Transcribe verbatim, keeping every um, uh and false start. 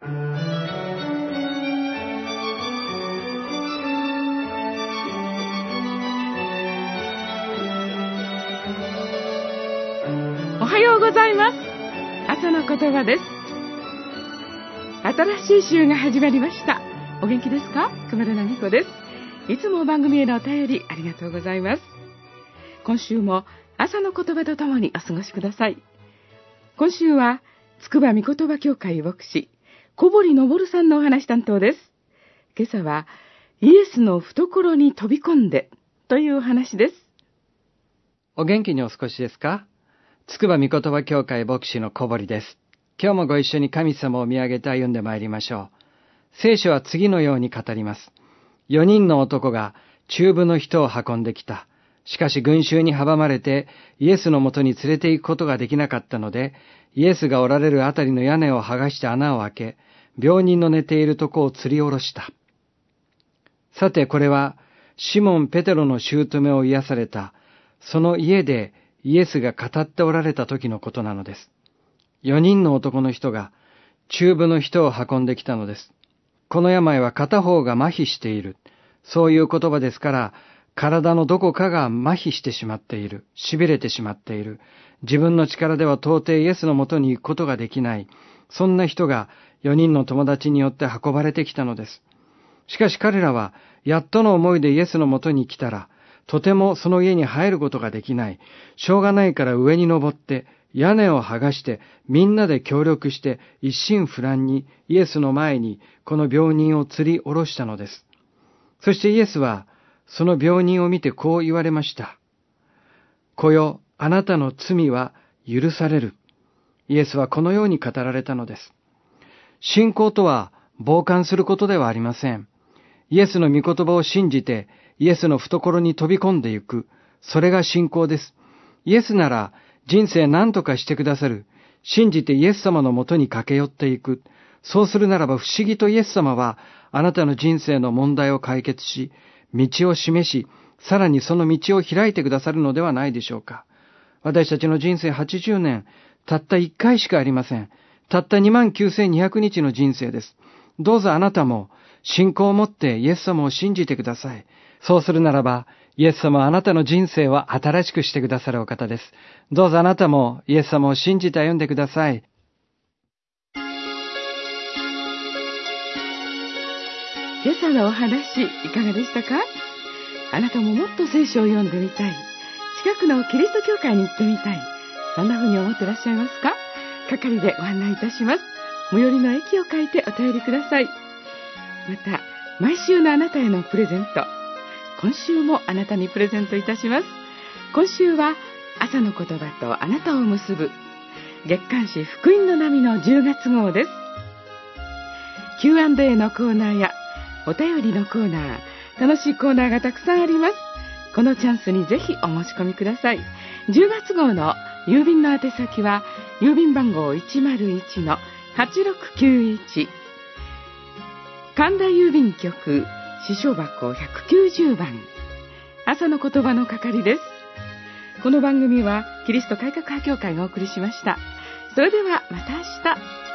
おはようございます。朝の言葉です。新しい週が始まりました。お元気ですか？熊田奈美子です。いつも番組へのお便りありがとうございます。今週も朝の言葉とともにお過ごしください。今週はつくば御言葉協会牧師小堀昇さんのお話担当です。今朝はイエスの懐に飛び込んでというお話です。 お元気にお過ごしですか？つくば御言葉協会牧師の小堀です。今日もご一緒に神様を見上げて歩んでまいりましょう。聖書は次のように語ります。四人の男が中部の人を運んできた。しかし群衆に阻まれてイエスのもとに連れて行くことができなかったので、イエスがおられるあたりの屋根を剥がして穴を開け、病人の寝ているとこを吊り下ろした。さてこれはシモン・ペテロの姑を癒された、その家でイエスが語っておられた時のことなのです。四人の男の人が中部の人を運んできたのです。この病は片方が麻痺している。そういう言葉ですから、体のどこかが麻痺してしまっている。痺れてしまっている。自分の力では到底イエスのもとに行くことができない。そんな人が四人の友達によって運ばれてきたのです。しかし彼らは、やっとの思いでイエスのもとに来たら、とてもその家に入ることができない。しょうがないから上に登って、屋根を剥がして、みんなで協力して、一心不乱にイエスの前にこの病人を吊り下ろしたのです。そしてイエスは、その病人を見てこう言われました。子よ、あなたの罪は許される。イエスはこのように語られたのです。信仰とは傍観することではありません。イエスの御言葉を信じて、イエスの懐に飛び込んでゆく。それが信仰です。イエスなら人生何とかしてくださる。信じてイエス様のもとに駆け寄っていく。そうするならば不思議とイエス様はあなたの人生の問題を解決し、道を示し、さらにその道を開いてくださるのではないでしょうか。私たちの人生はちじゅうねん、たったいっかいしかありません。たった にまんきゅうせんにひゃくにちの人生です。どうぞあなたも信仰を持ってイエス様を信じてください。そうするならば、イエス様はあなたの人生は新しくしてくださるお方です。どうぞあなたもイエス様を信じて歩んでください。 今朝のお話いかがでしたか？あなたももっと聖書を読んでみたい、近くのキリスト教会に行ってみたい、そんな風に思ってらっしゃいますか？係でご案内いたします。最寄りの駅を書いてお便りください。また毎週のあなたへのプレゼント、今週もあなたにプレゼントいたします。今週は朝の言葉とあなたを結ぶ月刊誌福音の波のじゅうがつ号です。 キューアンドエー のコーナーやお便りのコーナー、楽しいコーナーがたくさんあります。このチャンスにぜひお申し込みください。じゅうがつ号の郵便の宛先は郵便番号 いちまるいちのはちろくきゅういち、 神田郵便局支所箱ひゃくきゅうじゅうばん、朝の言葉の係です。この番組はキリスト改革派協会がお送りしました。それではまた明日。